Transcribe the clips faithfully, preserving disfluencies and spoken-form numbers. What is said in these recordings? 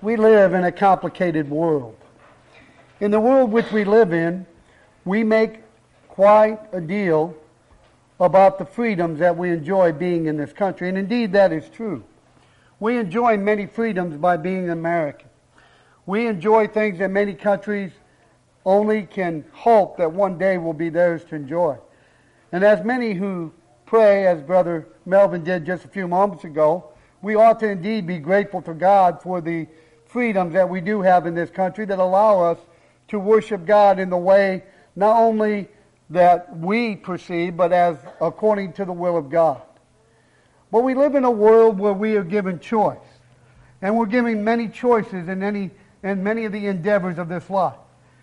We live in a complicated world. In the world which we live in, we make quite a deal about the freedoms that we enjoy being in this country. And indeed, that is true. We enjoy many freedoms by being American. We enjoy things that many countries only can hope that one day will be theirs to enjoy. And as many who pray, as Brother Melvin did just a few moments ago, we ought to indeed be grateful to God for the freedoms that we do have in this country that allow us to worship God in the way not only that we perceive, but as according to the will of God. But we live in a world where we are given choice. And we're given many choices in any in many of the endeavors of this life.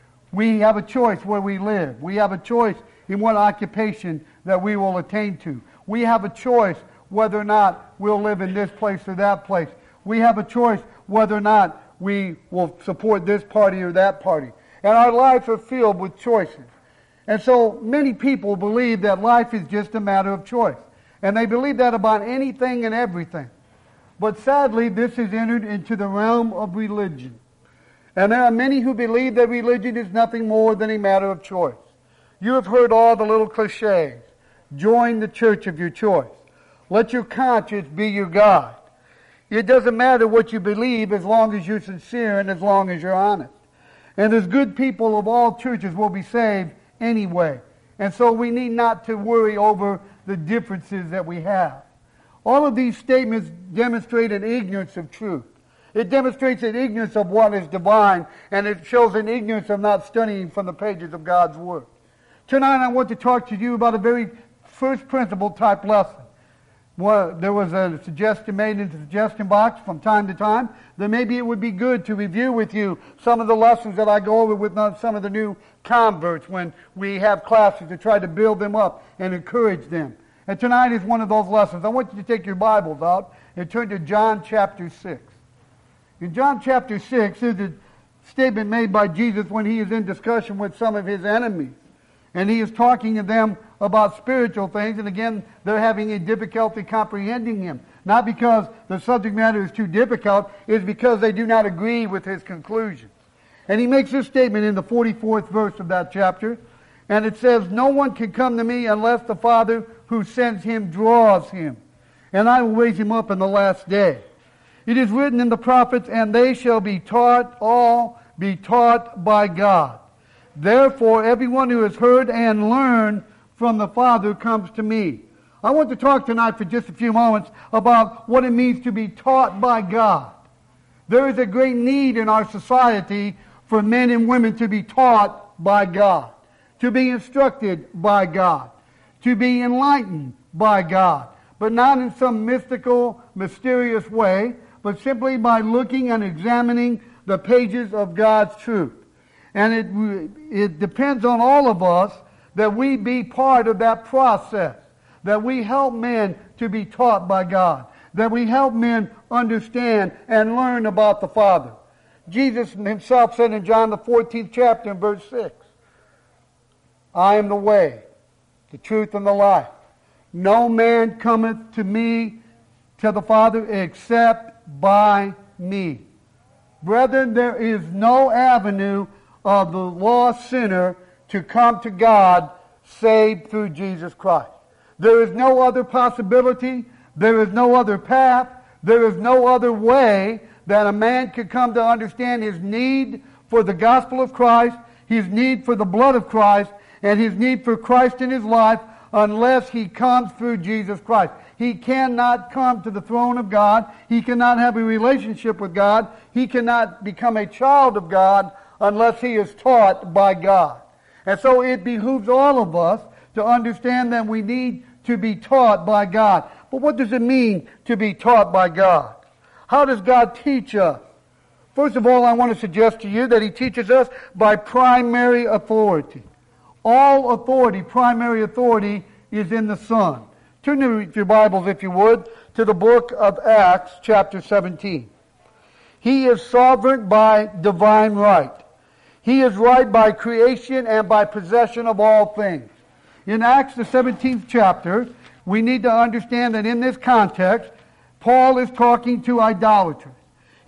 We have a choice where we live. We have a choice in what occupation that we will attain to. We have a choice whether or not we'll live in this place or that place. We have a choice whether or not we will support this party or that party. And our lives are filled with choices. And so many people believe that life is just a matter of choice. And they believe that about anything and everything. But sadly, this has entered into the realm of religion. And there are many who believe that religion is nothing more than a matter of choice. You have heard all the little cliches. Join the church of your choice. Let your conscience be your guide. It doesn't matter what you believe as long as you're sincere and as long as you're honest. And as good people of all churches will be saved anyway. And so we need not to worry over the differences that we have. All of these statements demonstrate an ignorance of truth. It demonstrates an ignorance of what is divine, and it shows an ignorance of not studying from the pages of God's Word. Tonight I want to talk to you about a very first principle type lesson. Well, there was a suggestion made in the suggestion box from time to time that maybe it would be good to review with you some of the lessons that I go over with some of the new converts when we have classes to try to build them up and encourage them. And tonight is one of those lessons. I want you to take your Bibles out and turn to John chapter six. In John chapter six, there's a statement made by Jesus when he is in discussion with some of his enemies. And he is talking to them about spiritual things, and again, they're having a difficulty comprehending him. Not because the subject matter is too difficult, it's because they do not agree with his conclusions. And he makes this statement in the forty-fourth verse of that chapter, and it says, "No one can come to me unless the Father who sends him draws him, and I will raise him up in the last day. It is written in the prophets, and they shall be taught, all be taught by God. Therefore, everyone who has heard and learned from the Father comes to me." I want to talk tonight for just a few moments about what it means to be taught by God. There is a great need in our society for men and women to be taught by God, to be instructed by God, to be enlightened by God, but not in some mystical, mysterious way, but simply by looking and examining the pages of God's truth. And it, it depends on all of us that we be part of that process, that we help men to be taught by God, that we help men understand and learn about the Father. Jesus himself said in John the fourteenth chapter in verse six, "I am the way, the truth, and the life. No man cometh to me, to the Father, except by me." Brethren, there is no avenue of the lost sinner to come to God saved through Jesus Christ. There is no other possibility, there is no other path, there is no other way that a man could come to understand his need for the gospel of Christ, his need for the blood of Christ, and his need for Christ in his life unless he comes through Jesus Christ. He cannot come to the throne of God. He cannot have a relationship with God. He cannot become a child of God unless he is taught by God. And so it behooves all of us to understand that we need to be taught by God. But what does it mean to be taught by God? How does God teach us? First of all, I want to suggest to you that he teaches us by primary authority. All authority, primary authority, is in the Son. Turn to your Bibles, if you would, to the book of Acts, chapter seventeen. He is sovereign by divine right. He is right by creation and by possession of all things. In Acts, the seventeenth chapter, we need to understand that in this context, Paul is talking to idolaters.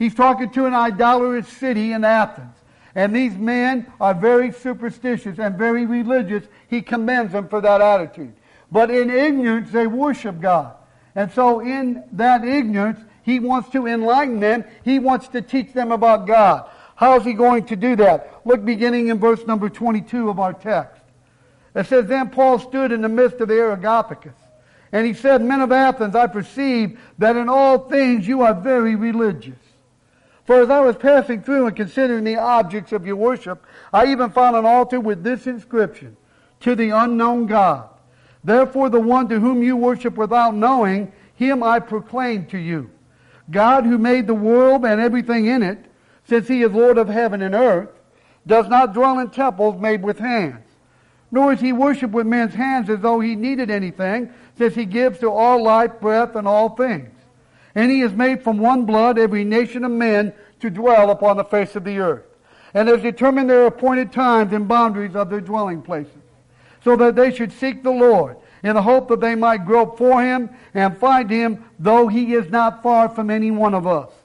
He's talking to an idolatrous city in Athens. And these men are very superstitious and very religious. He commends them for that attitude. But in ignorance, they worship God. And so in that ignorance, he wants to enlighten them. He wants to teach them about God. How is he going to do that? Look beginning in verse number twenty-two of our text. It says, Then Paul stood in the midst of the Areopagus, and he said, Men of Athens, I perceive that in all things you are very religious. For as I was passing through and considering the objects of your worship, I even found an altar with this inscription, To the unknown God. Therefore the one to whom you worship without knowing, him I proclaim to you. God who made the world and everything in it, since he is Lord of heaven and earth, does not dwell in temples made with hands. Nor is he worshipped with men's hands as though he needed anything, since he gives to all life, breath, and all things. And he has made from one blood every nation of men to dwell upon the face of the earth, and has determined their appointed times and boundaries of their dwelling places, so that they should seek the Lord, in the hope that they might grope for him and find him, though he is not far from any one of us.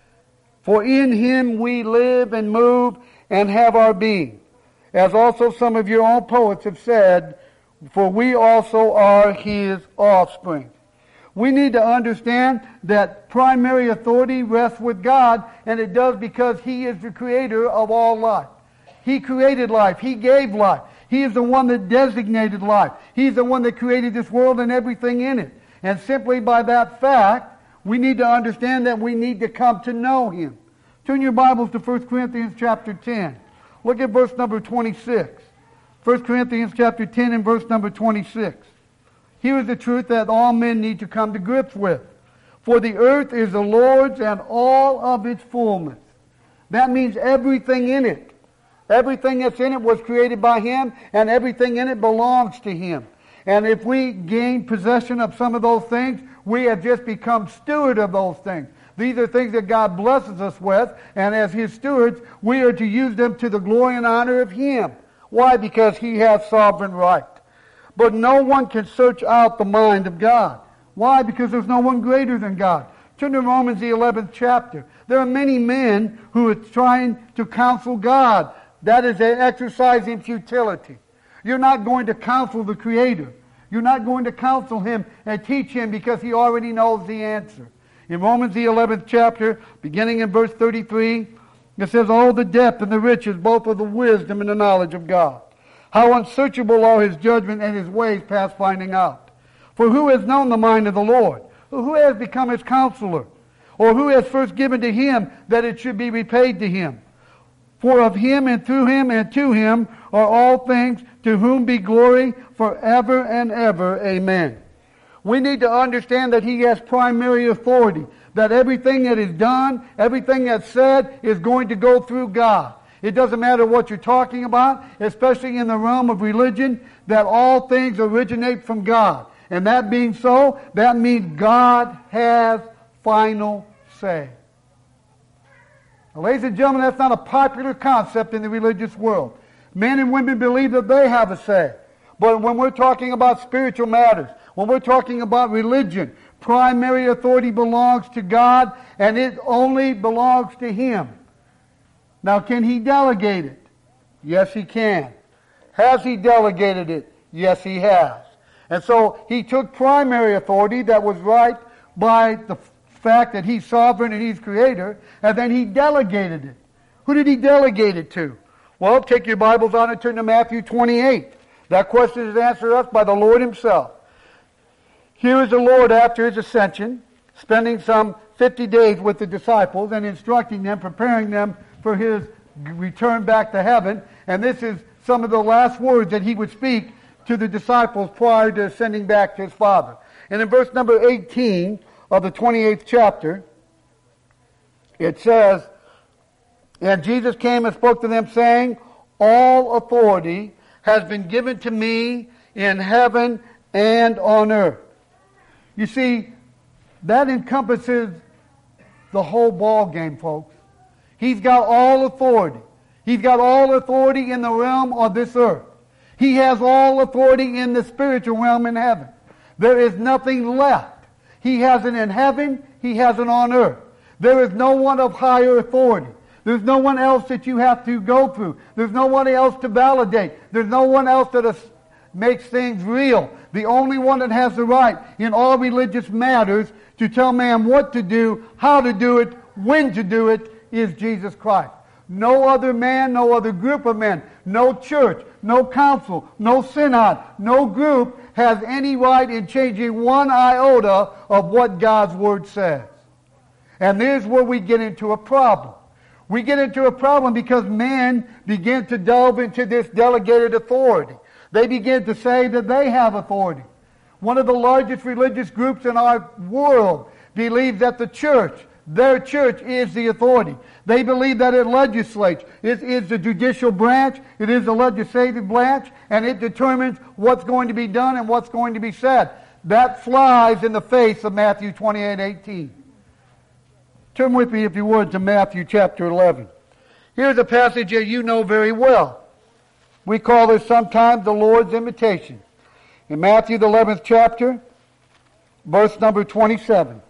For in him we live and move and have our being, as also some of your own poets have said, for we also are his offspring. We need to understand that primary authority rests with God, and it does because he is the creator of all life. He created life. He gave life. He is the one that designated life. He's the one that created this world and everything in it. And simply by that fact, we need to understand that we need to come to know him. Turn your Bibles to First Corinthians chapter ten. Look at verse number twenty-six. First Corinthians chapter ten and verse number twenty-six. Here is the truth that all men need to come to grips with. For the earth is the Lord's and all of its fullness. That means everything in it. Everything that's in it was created by him, and everything in it belongs to him. And if we gain possession of some of those things, we have just become steward of those things. These are things that God blesses us with, and as his stewards, we are to use them to the glory and honor of him. Why? Because he has sovereign right. But no one can search out the mind of God. Why? Because there's no one greater than God. Turn to Romans the eleventh chapter. There are many men who are trying to counsel God. That is an exercise in futility. You're not going to counsel the Creator. You're not going to counsel him and teach him because he already knows the answer. In Romans the eleventh chapter, beginning in verse thirty-three, it says, Oh, the depth and the riches both of the wisdom and the knowledge of God. How unsearchable are his judgment and his ways past finding out. For who has known the mind of the Lord? Who has become his counselor? Or who has first given to him that it should be repaid to him? For of him and through him and to him are all things, to whom be glory forever and ever. Amen. We need to understand that he has primary authority, that everything that is done, everything that's said is going to go through God. It doesn't matter what you're talking about, especially in the realm of religion, that all things originate from God. And that being so, that means God has final say. Now, ladies and gentlemen, that's not a popular concept in the religious world. Men and women believe that they have a say. But when we're talking about spiritual matters, when we're talking about religion, primary authority belongs to God, and it only belongs to him. Now, can he delegate it? Yes, he can. Has he delegated it? Yes, he has. And so he took primary authority that was right by the fact that he's sovereign and he's creator, and then he delegated it. Who did he delegate it to? Well, take your Bibles out and turn to Matthew twenty-eight. That question is answered us by the Lord himself. Here is the Lord after his ascension, spending some fifty days with the disciples and instructing them, preparing them for his return back to heaven. And this is some of the last words that he would speak to the disciples prior to ascending back to his Father. And in verse number eighteen of the twenty-eighth chapter, it says, And Jesus came and spoke to them, saying, All authority has been given to me in heaven and on earth. You see, that encompasses the whole ball game, folks. He's got all authority. He's got all authority in the realm of this earth. He has all authority in the spiritual realm in heaven. There is nothing left. He has it in heaven. He has it on earth. There is no one of higher authority. There's no one else that you have to go through. There's no one else to validate. There's no one else that is, makes things real. The only one that has the right in all religious matters to tell man what to do, how to do it, when to do it, is Jesus Christ. No other man, no other group of men, no church, no council, no synod, no group has any right in changing one iota of what God's Word says. And there's where we get into a problem. We get into a problem because men begin to delve into this delegated authority. They begin to say that they have authority. One of the largest religious groups in our world believes that the church, their church, is the authority. They believe that it legislates. It is the judicial branch. It is the legislative branch. And it determines what's going to be done and what's going to be said. That flies in the face of Matthew twenty-eight eighteen. Turn with me, if you would, to Matthew chapter eleven. Here's a passage that you know very well. We call this sometimes the Lord's invitation. In Matthew the eleventh chapter, verse number twenty-seven.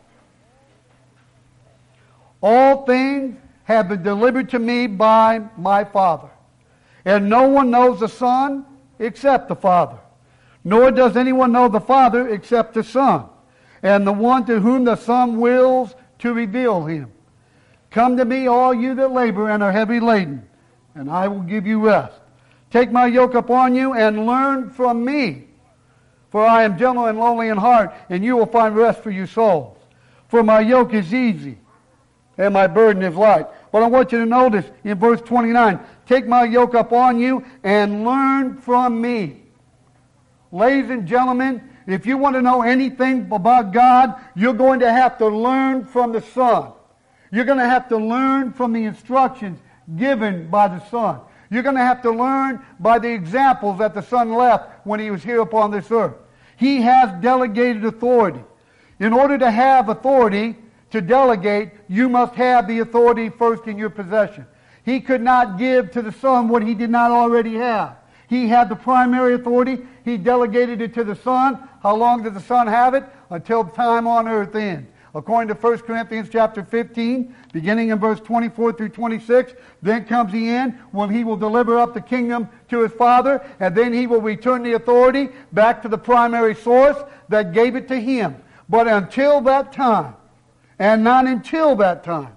All things have been delivered to me by my Father. And no one knows the Son except the Father. Nor does anyone know the Father except the Son, and the one to whom the Son wills to reveal him. Come to me, all you that labor and are heavy laden, and I will give you rest. Take my yoke upon you and learn from me. For I am gentle and lowly in heart, and you will find rest for your souls. For my yoke is easy, and my burden is light. But I want you to notice in verse twenty-nine, take my yoke upon you and learn from me. Ladies and gentlemen, if you want to know anything about God, you're going to have to learn from the Son. You're going to have to learn from the instructions given by the Son. You're going to have to learn by the examples that the Son left when he was here upon this earth. He has delegated authority. In order to have authority to delegate, you must have the authority first in your possession. He could not give to the Son what he did not already have. He had the primary authority. He delegated it to the Son. How long did the Son have it? Until time on earth ends. According to First Corinthians chapter fifteen, beginning in verse twenty-four through twenty-six, then comes the end when he will deliver up the kingdom to his Father, and then he will return the authority back to the primary source that gave it to him. But until that time, and not until that time,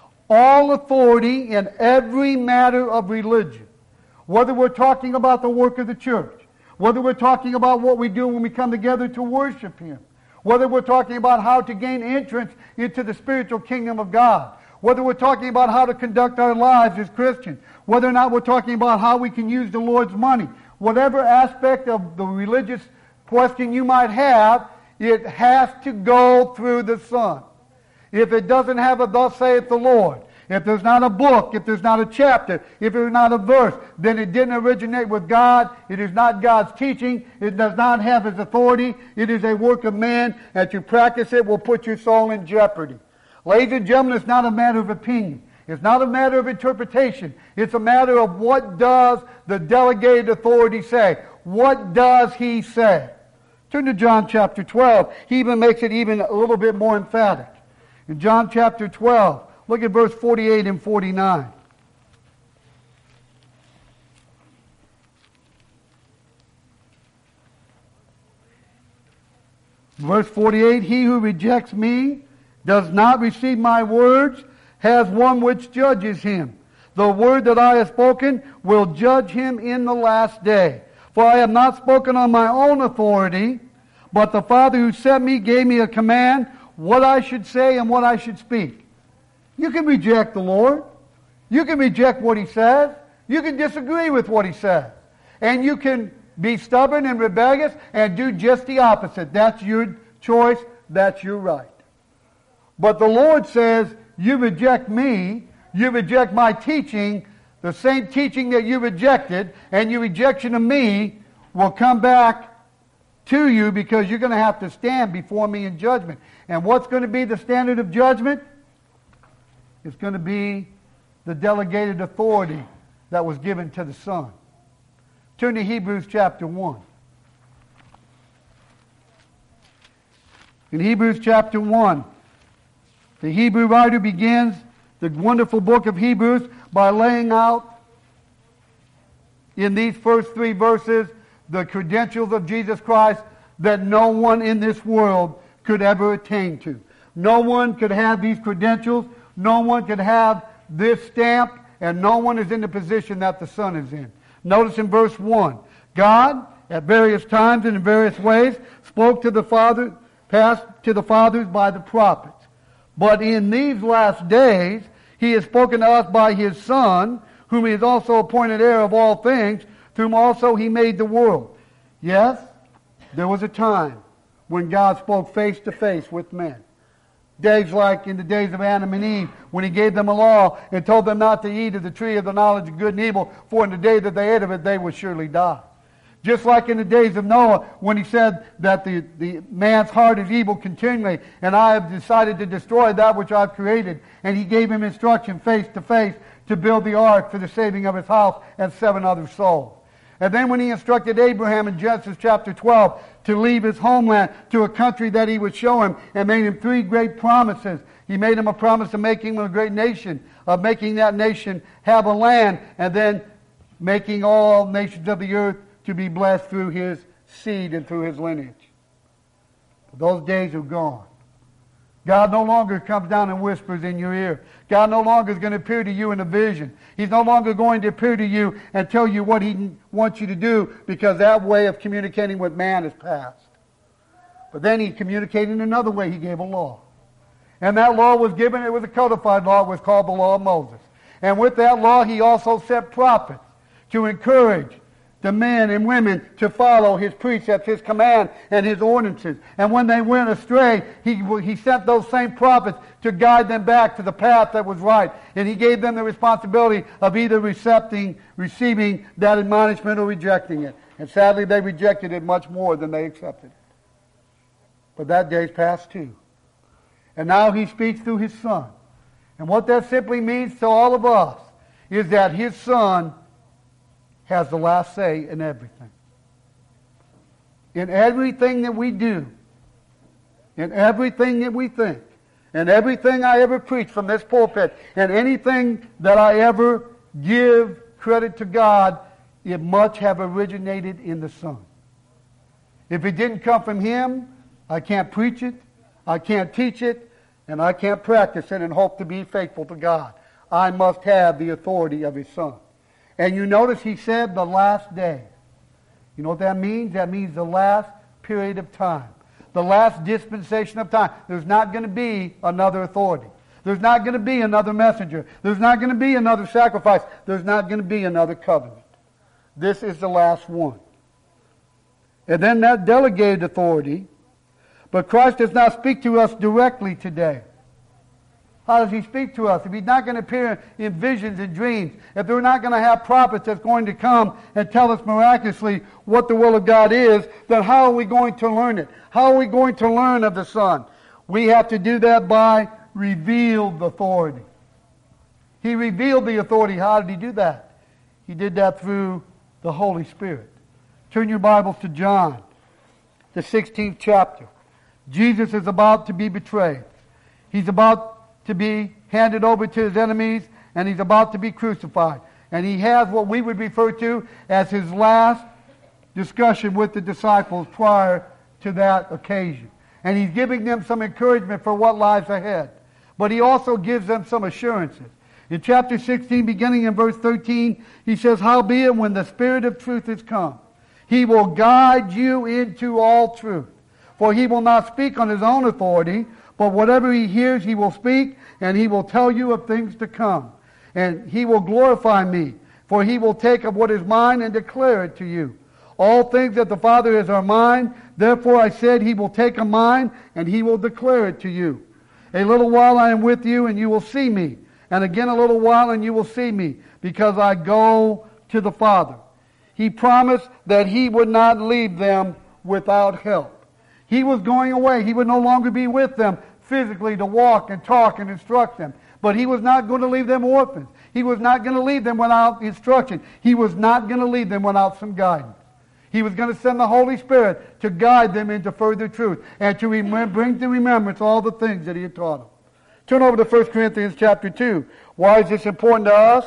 all authority in every matter of religion, whether we're talking about the work of the church, whether we're talking about what we do when we come together to worship Him, whether we're talking about how to gain entrance into the spiritual kingdom of God, whether we're talking about how to conduct our lives as Christians, whether or not we're talking about how we can use the Lord's money, whatever aspect of the religious question you might have, it has to go through the Son. If it doesn't have a thus saith the Lord, if there's not a book, if there's not a chapter, if there's not a verse, then it didn't originate with God. It is not God's teaching. It does not have His authority. It is a work of man, and to practice it will put your soul in jeopardy. Ladies and gentlemen, it's not a matter of opinion. It's not a matter of interpretation. It's a matter of what does the delegated authority say? What does He say? Turn to John chapter twelve. He even makes it even a little bit more emphatic. In John chapter twelve, look at verse forty-eight and forty-nine. Verse forty-eight, he who rejects me does not receive my words, has one which judges him. The word that I have spoken will judge him in the last day. For I have not spoken on my own authority, but the Father who sent me gave me a command what I should say and what I should speak. You can reject the Lord. You can reject what He says. You can disagree with what He says. And you can be stubborn and rebellious and do just the opposite. That's your choice. That's your right. But the Lord says, you reject me, you reject my teaching, the same teaching that you rejected, and your rejection of me will come back to you because you're going to have to stand before me in judgment. And what's going to be the standard of judgment? It's going to be the delegated authority that was given to the Son. Turn to Hebrews chapter one. In Hebrews chapter one, The Hebrew writer begins the wonderful book of Hebrews by laying out in these first three verses the credentials of Jesus Christ that no one in this world could ever attain to. No one could have these credentials. No one could have this stamp, and no one is in the position that the Son is in. Notice in verse one, God, at various times and in various ways, spoke to the Father, passed to the fathers by the prophets. But in these last days, He has spoken to us by His Son, whom He has also appointed heir of all things, through whom also He made the world. Yes, there was a time when God spoke face to face with men. Days like in the days of Adam and Eve, when He gave them a law and told them not to eat of the tree of the knowledge of good and evil, for in the day that they ate of it, they would surely die. Just like in the days of Noah, when he said that the, the man's heart is evil continually, and I have decided to destroy that which I've created. And He gave him instruction face to face to build the ark for the saving of his house and seven other souls. And then when He instructed Abraham in Genesis chapter twelve to leave his homeland to a country that He would show him, and made him three great promises. He made him a promise of making him a great nation, of making that nation have a land, and then making all nations of the earth to be blessed through his seed and through his lineage. But those days are gone. God no longer comes down and whispers in your ear. God no longer is going to appear to you in a vision. He's no longer going to appear to you and tell you what He wants you to do, because that way of communicating with man is past. But then He communicated in another way. He gave a law. And that law was given, it was a codified law, it was called the law of Moses. And with that law He also set prophets to encourage the men and women to follow His precepts, His command, and His ordinances. And when they went astray, He, he sent those same prophets to guide them back to the path that was right. And He gave them the responsibility of either receiving, receiving that admonishment or rejecting it. And sadly, they rejected it much more than they accepted it. But that day's past too. And now He speaks through His Son. And what that simply means to all of us is that His Son has the last say in everything. In everything that we do, in everything that we think, and everything I ever preach from this pulpit, and anything that I ever give credit to God, it must have originated in the Son. If it didn't come from Him, I can't preach it, I can't teach it, and I can't practice it and hope to be faithful to God. I must have the authority of His Son. And you notice He said the last day. You know what that means? That means the last period of time. The last dispensation of time. There's not going to be another authority. There's not going to be another messenger. There's not going to be another sacrifice. There's not going to be another covenant. This is the last one. And then that delegated authority. But Christ does not speak to us directly today. How does He speak to us? If He's not going to appear in visions and dreams, if we're not going to have prophets that's going to come and tell us miraculously what the will of God is, then how are we going to learn it? How are we going to learn of the Son? We have to do that by revealed authority. He revealed the authority. How did He do that? He did that through the Holy Spirit. Turn your Bibles to John, the sixteenth chapter. Jesus is about to be betrayed. He's about to be handed over to His enemies, and He's about to be crucified. And He has what we would refer to as His last discussion with the disciples prior to that occasion. And He's giving them some encouragement for what lies ahead. But He also gives them some assurances. In chapter sixteen, beginning in verse thirteen, He says, "Howbeit, when the Spirit of truth is come, He will guide you into all truth. For He will not speak on His own authority, but whatever He hears He will speak, and He will tell you of things to come. And He will glorify Me, for He will take of what is mine and declare it to you. All things that the Father is are mine, therefore I said He will take of mine, and He will declare it to you. A little while I am with you, and you will see Me. And again a little while, and you will see Me, because I go to the Father." He promised that He would not leave them without help. He was going away. He would no longer be with them physically to walk and talk and instruct them. But He was not going to leave them orphans. He was not going to leave them without instruction. He was not going to leave them without some guidance. He was going to send the Holy Spirit to guide them into further truth and to remem- bring to remembrance all the things that He had taught them. Turn over to First Corinthians chapter two. Why is this important to us?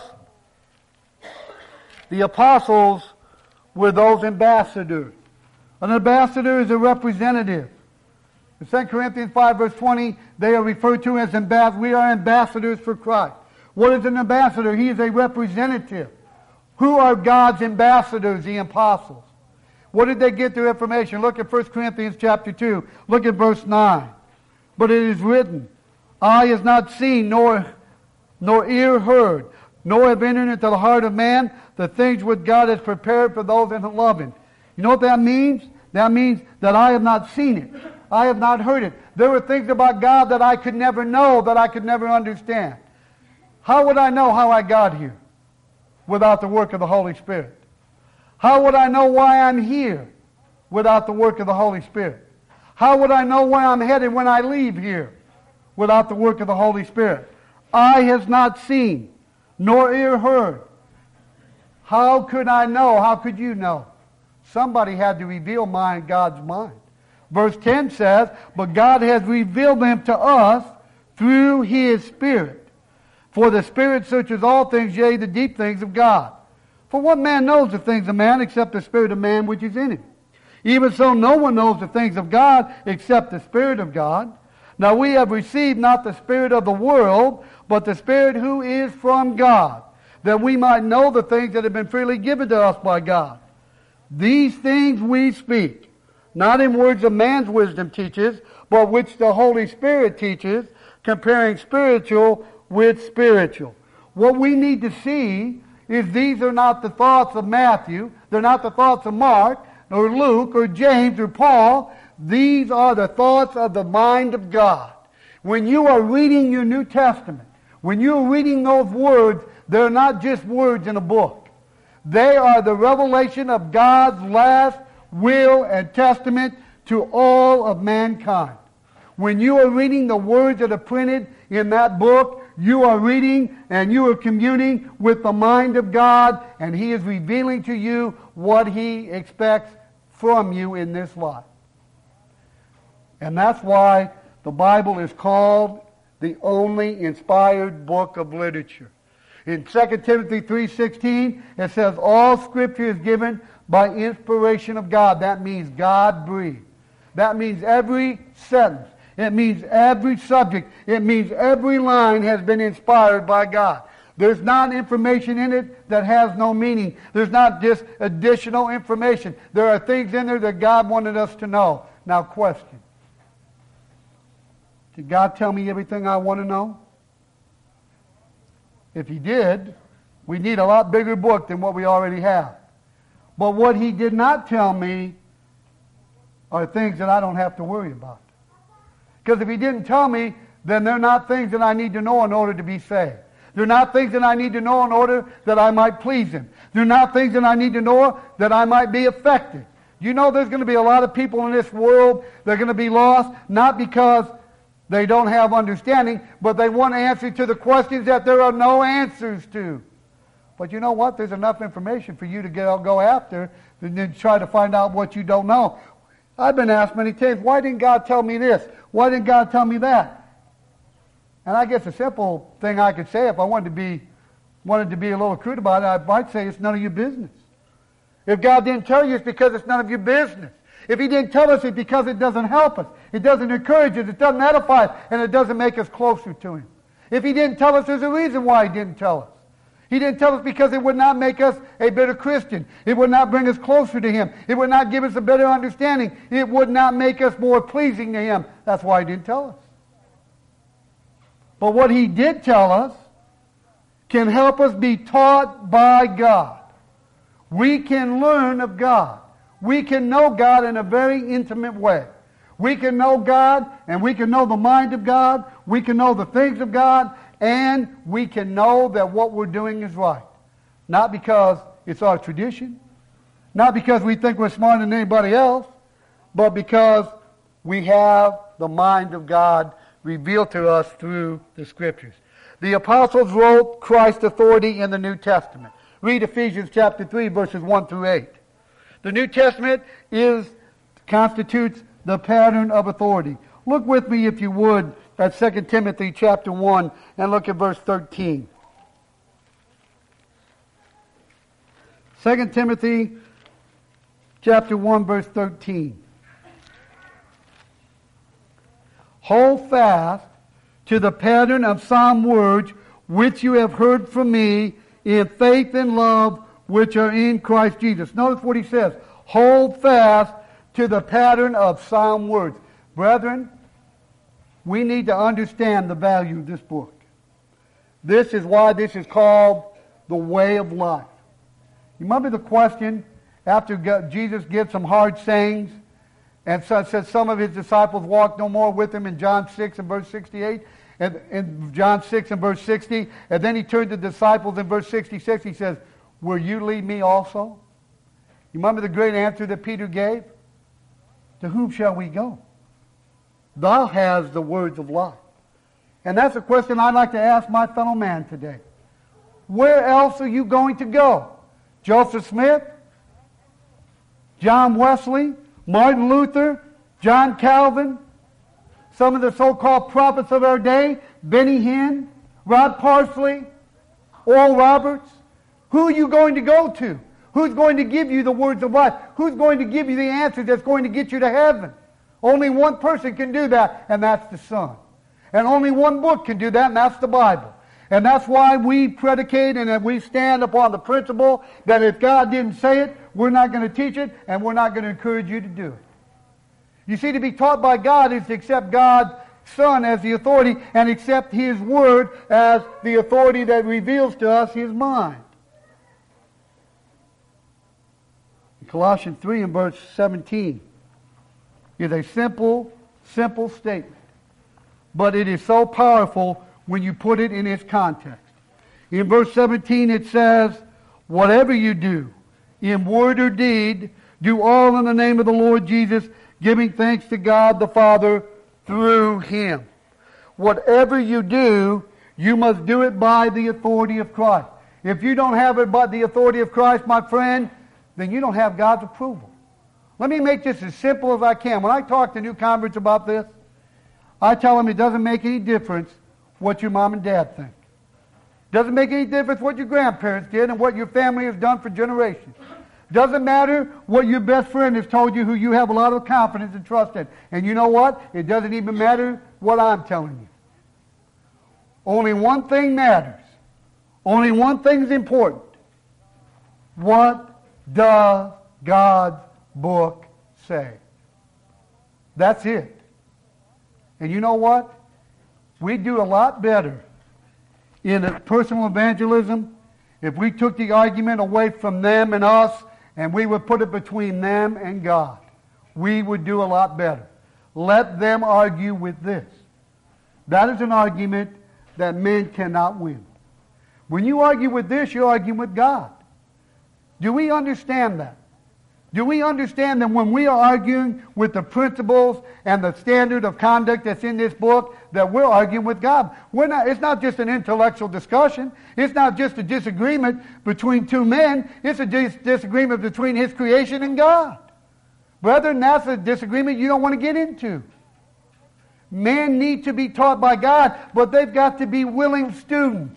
The apostles were those ambassadors. An ambassador is a representative. In Second Corinthians five verse twenty, they are referred to as ambassadors. We are ambassadors for Christ. What is an ambassador? He is a representative. Who are God's ambassadors? The apostles. What did they get their information? Look at First Corinthians chapter two. Look at verse nine. But it is written, eye has not seen, nor, nor ear heard, nor have entered into the heart of man the things which God has prepared for those that love Him. You know what that means? That means that I have not seen it. I have not heard it. There were things about God that I could never know, that I could never understand. How would I know how I got here without the work of the Holy Spirit? How would I know why I'm here without the work of the Holy Spirit? How would I know where I'm headed when I leave here without the work of the Holy Spirit? Eye has not seen, nor ear heard. How could I know? How could you know? Somebody had to reveal mind, God's mind. Verse ten says, but God has revealed them to us through His Spirit. For the Spirit searches all things, yea, the deep things of God. For what man knows the things of man except the Spirit of man which is in him? Even so, no one knows the things of God except the Spirit of God. Now we have received not the spirit of the world, but the Spirit who is from God, that we might know the things that have been freely given to us by God. These things we speak, not in words of man's wisdom teaches, but which the Holy Spirit teaches, comparing spiritual with spiritual. What we need to see is these are not the thoughts of Matthew, they're not the thoughts of Mark, or Luke, or James, or Paul. These are the thoughts of the mind of God. When you are reading your New Testament, when you're reading those words, they're not just words in a book. They are the revelation of God's last will and testament to all of mankind. When you are reading the words that are printed in that book, you are reading and you are communing with the mind of God, and He is revealing to you what He expects from you in this life. And that's why the Bible is called the only inspired book of literature. In Second Timothy three sixteen, it says, all Scripture is given by inspiration of God. That means God breathed. That means every sentence. It means every subject. It means every line has been inspired by God. There's not information in it that has no meaning. There's not just additional information. There are things in there that God wanted us to know. Now, question. Did God tell me everything I want to know? If He did, we need a lot bigger book than what we already have. But what He did not tell me are things that I don't have to worry about. Because if He didn't tell me, then they're not things that I need to know in order to be saved. They're not things that I need to know in order that I might please Him. They're not things that I need to know that I might be effective. You know there's going to be a lot of people in this world that are going to be lost, not because they don't have understanding, but they want answers to the questions that there are no answers to. But you know what? There's enough information for you to get, go after and then try to find out what you don't know. I've been asked many times, why didn't God tell me this? Why didn't God tell me that? And I guess a simple thing I could say, if I wanted to be wanted to be a little crude about it, I might say it's none of your business. If God didn't tell you, it's because it's none of your business. If He didn't tell us, it's because it doesn't help us. It doesn't encourage us. It doesn't edify us. And it doesn't make us closer to Him. If He didn't tell us, there's a reason why He didn't tell us. He didn't tell us because it would not make us a better Christian. It would not bring us closer to Him. It would not give us a better understanding. It would not make us more pleasing to Him. That's why He didn't tell us. But what He did tell us can help us be taught by God. We can learn of God. We can know God in a very intimate way. We can know God, and we can know the mind of God. We can know the things of God, and we can know that what we're doing is right. Not because it's our tradition, not because we think we're smarter than anybody else, but because we have the mind of God revealed to us through the Scriptures. The apostles wrote Christ's authority in the New Testament. Read Ephesians chapter three, verses one through eight. The New Testament is constitutes the pattern of authority. Look with me, if you would, at Second Timothy chapter one and look at verse thirteen. Second Timothy chapter one, verse thirteen. Hold fast to the pattern of sound words which you have heard from me in faith and love which are in Christ Jesus. Notice what he says. Hold fast to the pattern of sound words. Brethren, we need to understand the value of this book. This is why this is called the way of life. You remember the question after Jesus gives some hard sayings and so says some of his disciples walked no more with him in John six and verse sixty-eight, and in John six and verse sixty, and then he turned to the disciples in verse sixty-six, he says, will you leave me also? You remember the great answer that Peter gave? To whom shall we go? Thou hast the words of life. And that's a question I'd like to ask my fellow man today. Where else are you going to go? Joseph Smith? John Wesley? Martin Luther? John Calvin? Some of the so-called prophets of our day? Benny Hinn? Rod Parsley? Oral Roberts? Who are you going to go to? Who's going to give you the words of life? Who's going to give you the answer that's going to get you to heaven? Only one person can do that, and that's the Son. And only one book can do that, and that's the Bible. And that's why we predicate and that we stand upon the principle that if God didn't say it, we're not going to teach it, and we're not going to encourage you to do it. You see, to be taught by God is to accept God's Son as the authority and accept His Word as the authority that reveals to us His mind. Colossians three and verse seventeen is a simple, simple statement. But it is so powerful when you put it in its context. In verse seventeen it says, whatever you do, in word or deed, do all in the name of the Lord Jesus, giving thanks to God the Father through Him. Whatever you do, you must do it by the authority of Christ. If you don't have it by the authority of Christ, my friend, then you don't have God's approval. Let me make this as simple as I can. When I talk to new converts about this, I tell them it doesn't make any difference what your mom and dad think. Doesn't make any difference what your grandparents did and what your family has done for generations. Doesn't matter what your best friend has told you who you have a lot of confidence and trust in. And you know what? It doesn't even matter what I'm telling you. Only one thing matters. Only one thing is important. What does God's book say? That's it. And you know what? We do a lot better in personal evangelism if we took the argument away from them and us and we would put it between them and God. We would do a lot better. Let them argue with this. That is an argument that men cannot win. When you argue with this, you're arguing with God. Do we understand that? Do we understand that when we are arguing with the principles and the standard of conduct that's in this book, that we're arguing with God? We're not, it's not just an intellectual discussion. It's not just a disagreement between two men. It's a dis- disagreement between His creation and God. Brethren, that's a disagreement you don't want to get into. Men need to be taught by God, but they've got to be willing students.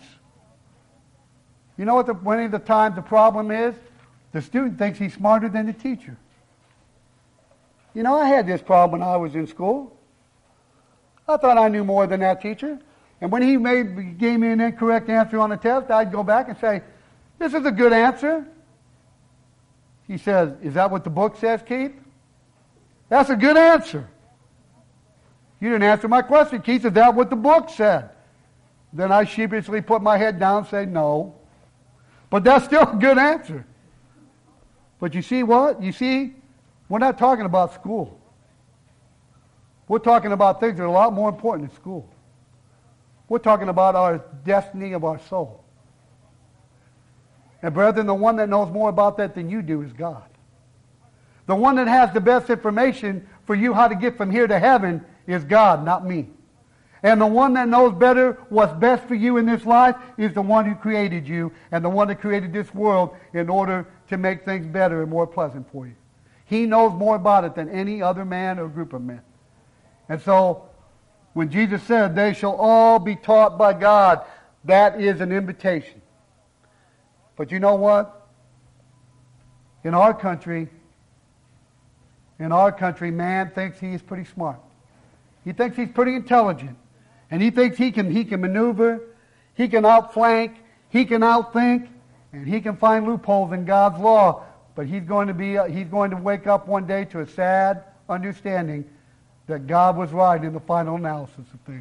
You know what the, many of the times the problem is? The student thinks he's smarter than the teacher. You know, I had this problem when I was in school. I thought I knew more than that teacher. And when he made, gave me an incorrect answer on a test, I'd go back and say, this is a good answer. He says, is that what the book says, Keith? That's a good answer. You didn't answer my question, Keith. Is that what the book said? Then I sheepishly put my head down and say, no. But that's still a good answer. But you see what? You see, we're not talking about school. We're talking about things that are a lot more important than school. We're talking about our destiny of our soul. And brethren, the one that knows more about that than you do is God. The one that has the best information for you how to get from here to heaven is God, not me. And the one that knows better what's best for you in this life is the one who created you and the one that created this world in order to make things better and more pleasant for you. He knows more about it than any other man or group of men. And so when Jesus said, they shall all be taught by God, that is an invitation. But you know what? In our country, in our country, man thinks he is pretty smart. He thinks he's pretty intelligent. And he thinks he can, he can maneuver, he can outflank, he can outthink, and he can find loopholes in God's law. But he's going to be, uh, he's going to wake up one day to a sad understanding that God was right in the final analysis of things.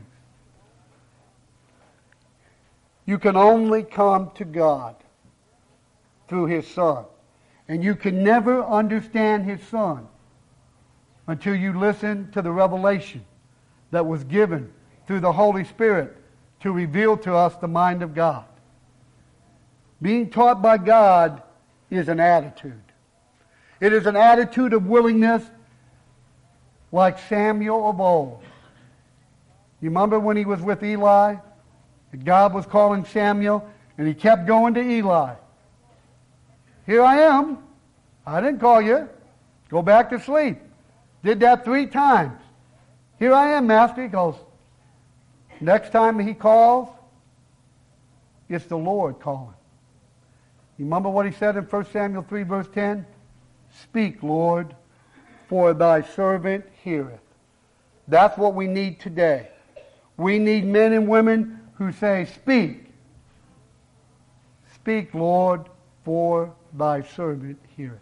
You can only come to God through His Son. And you can never understand His Son until you listen to the revelation that was given through the Holy Spirit to reveal to us the mind of God. Being taught by God is an attitude. It is an attitude of willingness like Samuel of old. You remember when he was with Eli? God was calling Samuel, and he kept going to Eli. Here I am. I didn't call you. Go back to sleep. Did that three times. Here I am, Master. He goes, next time he calls, it's the Lord calling. You remember what he said in First Samuel three, verse ten? Speak, Lord, for thy servant heareth. That's what we need today. We need men and women who say, speak. Speak, Lord, for thy servant heareth.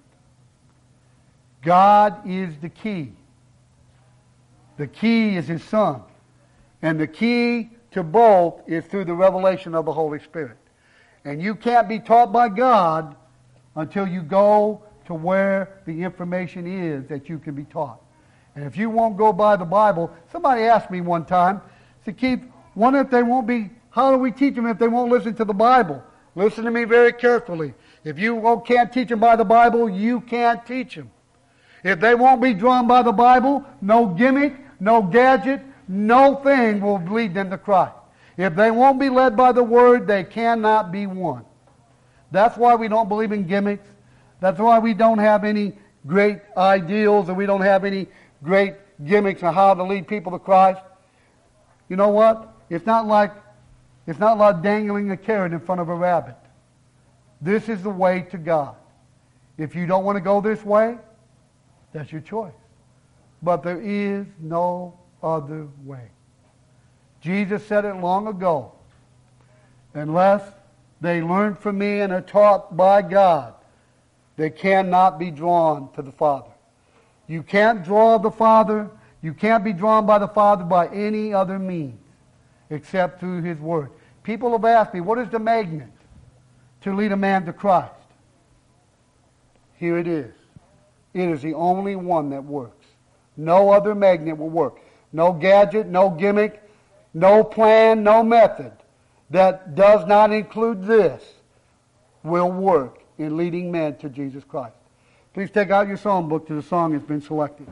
God is the key. The key is His Son. And the key to both is through the revelation of the Holy Spirit. And you can't be taught by God until you go to where the information is that you can be taught. And if you won't go by the Bible, somebody asked me one time, said, Keith, what if they won't be, how do we teach them if they won't listen to the Bible? Listen to me very carefully. If you won't, can't teach them by the Bible, you can't teach them. If they won't be drawn by the Bible, no gimmick, no gadget, no thing will lead them to Christ. If they won't be led by the Word, they cannot be won. That's why we don't believe in gimmicks. That's why we don't have any great ideals, and we don't have any great gimmicks on how to lead people to Christ. You know what? It's not like it's not like dangling a carrot in front of a rabbit. This is the way to God. If you don't want to go this way, that's your choice. But there is no other way. Jesus said it long ago. Unless they learn from me and are taught by God, they cannot be drawn to the Father. You can't draw the Father. You can't be drawn by the Father by any other means except through His Word. People have asked me, what is the magnet to lead a man to Christ? Here it is. It is the only one that works. No other magnet will work. No gadget, no gimmick, no plan, no method that does not include this will work in leading men to Jesus Christ. Please take out your song book to the song that's been selected.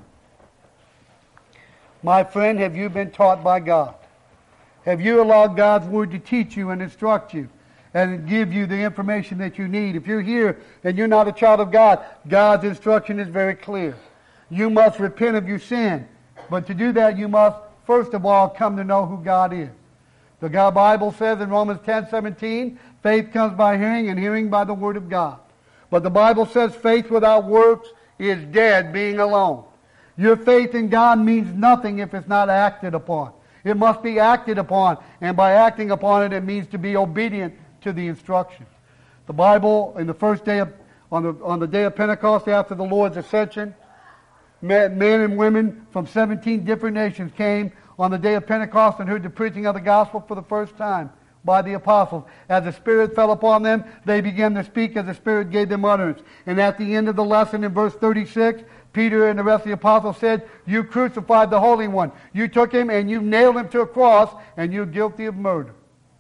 My friend, have you been taught by God? Have you allowed God's Word to teach you and instruct you and give you the information that you need? If you're here and you're not a child of God, God's instruction is very clear. You must repent of your sin. But to do that, you must, first of all, come to know who God is. The God Bible says in Romans ten seventeen, faith comes by hearing, and hearing by the Word of God. But the Bible says faith without works is dead, being alone. Your faith in God means nothing if it's not acted upon. It must be acted upon, and by acting upon it, it means to be obedient to the instructions. The Bible, in the first day of, on the on the day of Pentecost after the Lord's ascension, men, men and women from seventeen different nations came on the day of Pentecost and heard the preaching of the gospel for the first time by the apostles. As the Spirit fell upon them, they began to speak as the Spirit gave them utterance. And at the end of the lesson in verse thirty-six, Peter and the rest of the apostles said, you crucified the Holy One. You took Him and you nailed Him to a cross, and you're guilty of murder.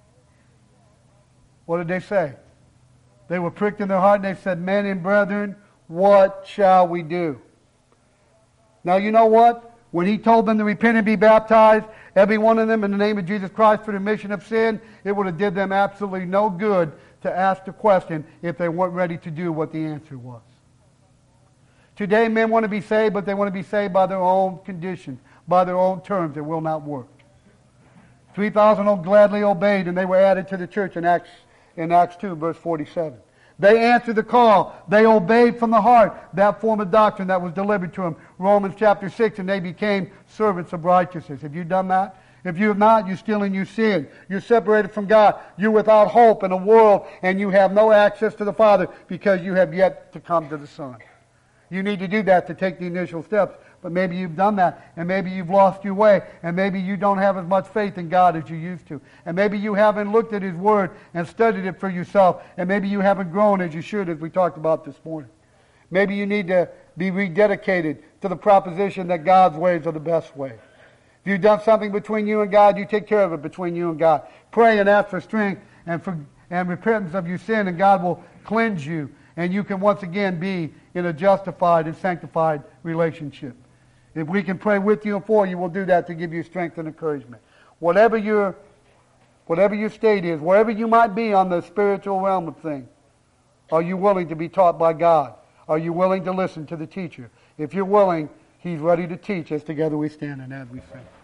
What did they say? They were pricked in their heart, and they said, men and brethren, what shall we do? Now you know what? When He told them to repent and be baptized, every one of them in the name of Jesus Christ for the remission of sin, it would have did them absolutely no good to ask the question if they weren't ready to do what the answer was. Today, men want to be saved, but they want to be saved by their own conditions, by their own terms. It will not work. three thousand gladly obeyed, and they were added to the church in Acts, in Acts two, verse forty-seven. They answered the call. They obeyed from the heart that form of doctrine that was delivered to them. Romans chapter six, and they became servants of righteousness. Have you done that? If you have not, you're still in your sin. You're separated from God. You're without hope in a world, and you have no access to the Father because you have yet to come to the Son. You need to do that to take the initial steps. But maybe you've done that, and maybe you've lost your way, and maybe you don't have as much faith in God as you used to. And maybe you haven't looked at His Word and studied it for yourself, and maybe you haven't grown as you should, as we talked about this morning. Maybe you need to be rededicated to the proposition that God's ways are the best way. If you've done something between you and God, you take care of it between you and God. Pray and ask for strength and, for, and repentance of your sin, and God will cleanse you, and you can once again be in a justified and sanctified relationship. If we can pray with you and for you, we'll do that to give you strength and encouragement. Whatever your, whatever your state is, wherever you might be on the spiritual realm of things, are you willing to be taught by God? Are you willing to listen to the teacher? If you're willing, He's ready to teach as together we stand and as we sing.